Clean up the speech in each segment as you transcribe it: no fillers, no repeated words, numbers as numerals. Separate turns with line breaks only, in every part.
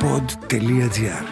pod.gr.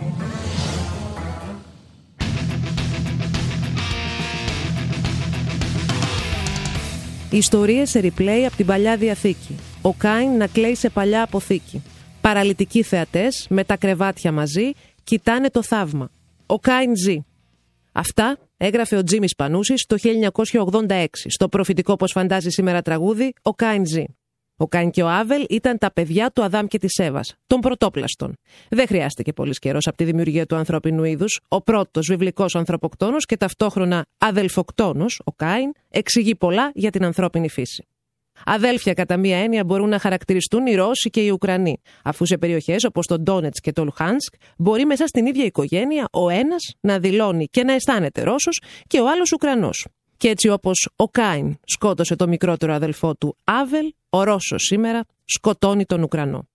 Ιστορίες σε replay από την Παλιά Διαθήκη. Ο Κάιν να κλαίει σε παλιά αποθήκη. Παραλυτικοί θεατές με τα κρεβάτια μαζί κοιτάνε το θαύμα. Ο Κάιν ζει. Αυτά έγραφε ο Τζίμις Πανούσης το 1986 στο προφητικό πως φαντάζει σήμερα τραγούδι «Ο Κάιν ζει». Ο Κάιν και ο Άβελ ήταν τα παιδιά του Αδάμ και της Εύας, των πρωτόπλαστων. Δεν χρειάστηκε πολύς καιρός από τη δημιουργία του ανθρώπινου είδους. Ο πρώτος βιβλικός ανθρωποκτόνος και ταυτόχρονα αδελφοκτόνος, ο Κάιν, εξηγεί πολλά για την ανθρώπινη φύση. Αδέλφια κατά μία έννοια μπορούν να χαρακτηριστούν οι Ρώσοι και οι Ουκρανοί, αφού σε περιοχές όπως το Ντόνετσκ και το Λουχάνσκ μπορεί μέσα στην ίδια οικογένεια ο ένας να δηλώνει και να αισθάνεται Ρώσος και ο άλλος Ουκρανός. Και έτσι όπως ο Κάιν σκότωσε το μικρότερο αδελφό του Άβελ, ο Ρώσος σήμερα σκοτώνει τον Ουκρανό.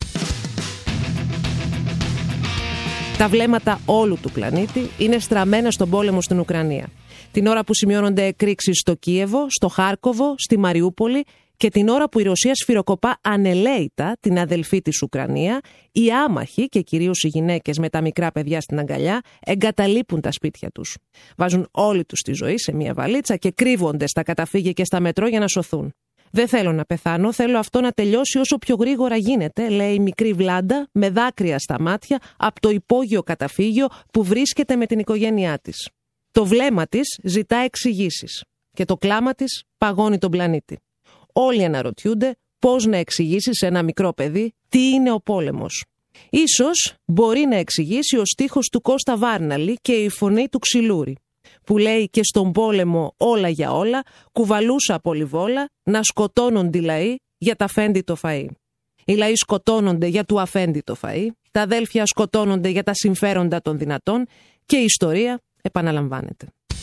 Τα βλέμματα όλου του πλανήτη είναι στραμμένα στον πόλεμο στην Ουκρανία. Την ώρα που σημειώνονται εκρήξεις στο Κίεβο, στο Χάρκοβο, στη Μαριούπολη και την ώρα που η Ρωσία σφυροκοπά ανελαίητα την αδελφή της Ουκρανία, οι άμαχοι και κυρίως οι γυναίκες με τα μικρά παιδιά στην αγκαλιά εγκαταλείπουν τα σπίτια τους. Βάζουν όλη τους τη ζωή σε μια βαλίτσα και κρύβονται στα καταφύγια και στα μετρό για να σωθούν. «Δεν θέλω να πεθάνω, θέλω αυτό να τελειώσει όσο πιο γρήγορα γίνεται», λέει η μικρή Βλάντα με δάκρυα στα μάτια από το υπόγειο καταφύγιο που βρίσκεται με την οικογένειά της. Το βλέμμα της ζητά εξηγήσεις και το κλάμα της παγώνει τον πλανήτη. Όλοι αναρωτιούνται πώς να εξηγήσει σε ένα μικρό παιδί τι είναι ο πόλεμος. Ίσως μπορεί να εξηγήσει ο στίχος του Κώστα Βάρναλη και η φωνή του Ξυλούρη, που λέει «Και στον πόλεμο όλα για όλα, κουβαλούσα πολυβόλα, να σκοτώνονται οι λαοί για τα αφέντη το φαΐ». Οι λαοί σκοτώνονται για του αφέντη το φαΐ, τα αδέλφια σκοτώνονται για τα συμφέροντα των δυνατών και η ιστορία επαναλαμβάνεται.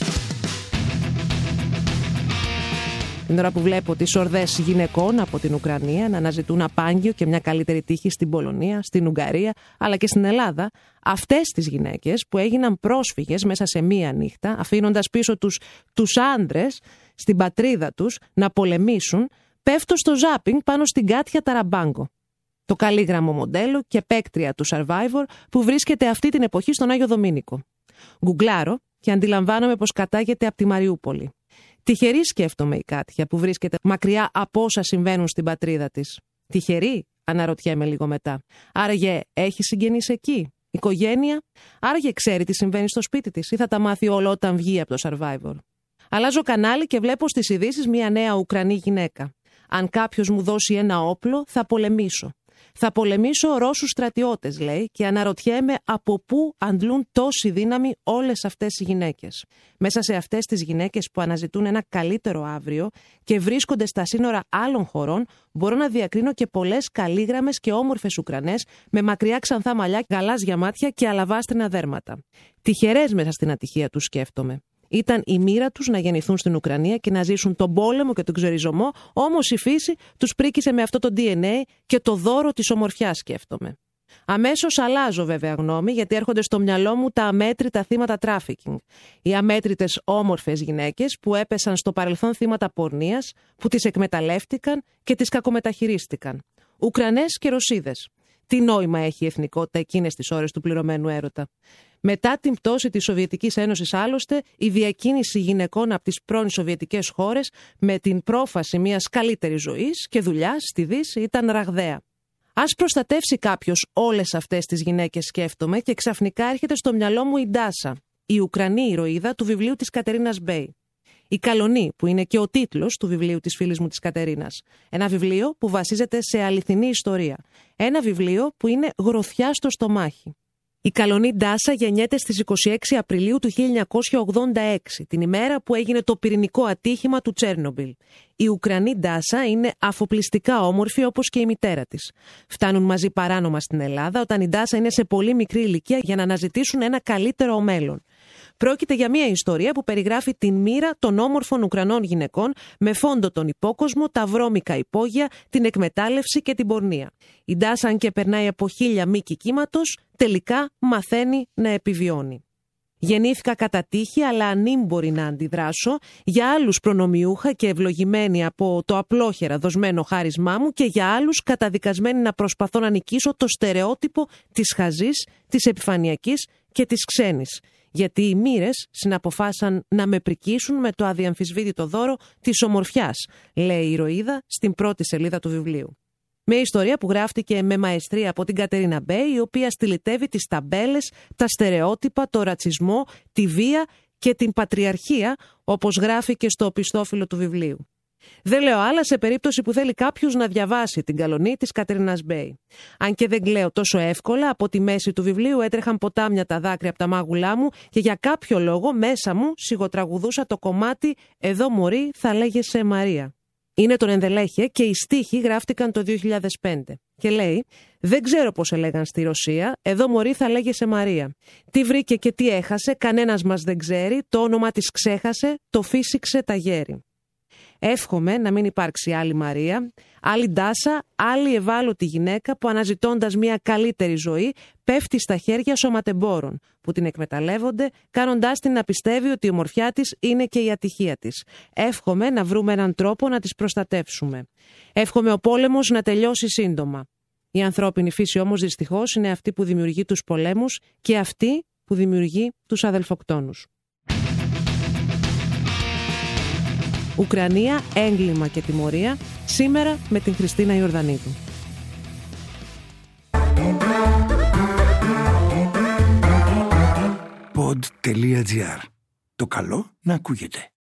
Την ώρα που βλέπω τις ορδές γυναικών από την Ουκρανία να αναζητούν απάγγιο και μια καλύτερη τύχη στην Πολωνία, στην Ουγγαρία, αλλά και στην Ελλάδα, αυτές τις γυναίκες που έγιναν πρόσφυγες μέσα σε μία νύχτα, αφήνοντας πίσω τους άντρες στην πατρίδα τους να πολεμήσουν, πέφτω στο ζάπινγκ πάνω στην Κάτια Ταραμπάγκο, το καλήγραμμο μοντέλο και παίκτρια του Survivor που βρίσκεται αυτή την εποχή στον Άγιο Δομήνικο. Γκουγκλάρω και αντιλαμβάνομαι πως κατάγεται από τη Μαριούπολη. Τυχερή, σκέφτομαι, η Κάτια που βρίσκεται μακριά από όσα συμβαίνουν στην πατρίδα της. Τυχερή, αναρωτιέμαι λίγο μετά. Άραγε έχει συγγενείς εκεί, οικογένεια? Άραγε ξέρει τι συμβαίνει στο σπίτι της ή θα τα μάθει όλα όταν βγει από το Survivor? Αλλάζω κανάλι και βλέπω στις ειδήσεις μια νέα Ουκρανή γυναίκα. Αν κάποιος μου δώσει ένα όπλο, θα πολεμήσω. Θα πολεμήσω Ρώσους στρατιώτες, λέει, και αναρωτιέμαι από πού αντλούν τόση δύναμη όλες αυτές οι γυναίκες. Μέσα σε αυτές τις γυναίκες που αναζητούν ένα καλύτερο αύριο και βρίσκονται στα σύνορα άλλων χωρών, μπορώ να διακρίνω και πολλές καλήγραμμες και όμορφες Ουκρανές με μακριά ξανθά μαλλιά, γαλάζια μάτια και αλαβάστρινα δέρματα. Τυχερές μέσα στην ατυχία τους, σκέφτομαι. Ήταν η μοίρα τους να γεννηθούν στην Ουκρανία και να ζήσουν τον πόλεμο και τον ξεριζωμό, όμως η φύση τους πρίκησε με αυτό το DNA και το δώρο της ομορφιάς, σκέφτομαι. Αμέσως αλλάζω βέβαια γνώμη, γιατί έρχονται στο μυαλό μου τα αμέτρητα θύματα τράφικινγκ. Οι αμέτρητες όμορφες γυναίκες που έπεσαν στο παρελθόν θύματα πορνείας, που τις εκμεταλλεύτηκαν και τις κακομεταχειρίστηκαν. Ουκρανές και Ρωσίδες. Τι νόημα έχει η εθνικότητα εκείνες τις ώρες του πληρωμένου έρωτα? Μετά την πτώση της Σοβιετικής Ένωσης, άλλωστε, η διακίνηση γυναικών από τις πρώην Σοβιετικές χώρες με την πρόφαση μιας καλύτερης ζωής και δουλειάς στη Δύση ήταν ραγδαία. Ας προστατεύσει κάποιος όλες αυτές τις γυναίκες, σκέφτομαι, και ξαφνικά έρχεται στο μυαλό μου η Ντάσα, η Ουκρανή ηρωίδα του βιβλίου της Κατερίνας Μπέι. Η Καλονή, που είναι και ο τίτλος του βιβλίου της φίλης μου της Κατερίνας. Ένα βιβλίο που βασίζεται σε αληθινή ιστορία. Ένα βιβλίο που είναι γροθιά στο στομάχι. Η Καλονή Ντάσα γεννιέται στις 26 Απριλίου του 1986, την ημέρα που έγινε το πυρηνικό ατύχημα του Τσέρνομπιλ. Η Ουκρανή Ντάσα είναι αφοπλιστικά όμορφη όπως και η μητέρα της. Φτάνουν μαζί παράνομα στην Ελλάδα όταν η Ντάσα είναι σε πολύ μικρή ηλικία για να αναζητήσουν ένα καλύτερο μέλλον. Πρόκειται για μια ιστορία που περιγράφει την μοίρα των όμορφων Ουκρανών γυναικών με φόντο τον υπόκοσμο, τα βρώμικα υπόγεια, την εκμετάλλευση και την πορνεία. Η Ντάσα, αν και περνάει από 1000 μήκη κύματος, τελικά μαθαίνει να επιβιώνει. Γεννήθηκα κατά τύχη, αλλά ανήμπορη να αντιδράσω, για άλλους προνομιούχα και ευλογημένη από το απλόχερα δοσμένο χάρισμά μου και για άλλους καταδικασμένη να προσπαθώ να νικήσω το στερεότυπο της χαζής, της επιφανειακής και της ξένης. Γιατί οι μοίρες συναποφάσισαν να με πρικίσουν με το αδιαμφισβήτητο δώρο της ομορφιάς, λέει η ηρωίδα στην πρώτη σελίδα του βιβλίου. Μια ιστορία που γράφτηκε με μαεστρία από την Κατερίνα Μπέι, η οποία στυλιτεύει τις ταμπέλες, τα στερεότυπα, το ρατσισμό, τη βία και την πατριαρχία, όπως γράφει και στο οπισθόφυλλο του βιβλίου. Δεν λέω άλλα σε περίπτωση που θέλει κάποιος να διαβάσει την καλονή της Κατερίνας Μπέι. Αν και δεν κλαίω τόσο εύκολα, από τη μέση του βιβλίου έτρεχαν ποτάμια τα δάκρυα από τα μάγουλά μου και για κάποιο λόγο μέσα μου σιγοτραγουδούσα το κομμάτι «Εδώ μωρή θα λέγεσαι Μαρία». Είναι τον ενδελέχεια και οι στίχοι γράφτηκαν το 2005. Και λέει: «Δεν ξέρω πώς έλεγαν στη Ρωσία, εδώ μωρή θα λέγεσαι Μαρία. Τι βρήκε και τι έχασε, κανένας μας δεν ξέρει, το όνομα της ξέχασε, το φύσηξε τα γέρι». Εύχομαι να μην υπάρξει άλλη Μαρία, άλλη Ντάσα, άλλη ευάλωτη γυναίκα που αναζητώντας μια καλύτερη ζωή πέφτει στα χέρια σωματεμπόρων που την εκμεταλλεύονται, κάνοντάς την να πιστεύει ότι η ομορφιά της είναι και η ατυχία της. Εύχομαι να βρούμε έναν τρόπο να τις προστατεύσουμε. Εύχομαι ο πόλεμος να τελειώσει σύντομα. Η ανθρώπινη φύση όμως δυστυχώς είναι αυτή που δημιουργεί τους πολέμους και αυτή που δημιουργεί τους αδελφοκτόνους. Ουκρανία, έγκλημα και τιμωρία, σήμερα με την Χριστίνα Ιορδανίδου.
Pod.gr. Το καλό να ακούγεται.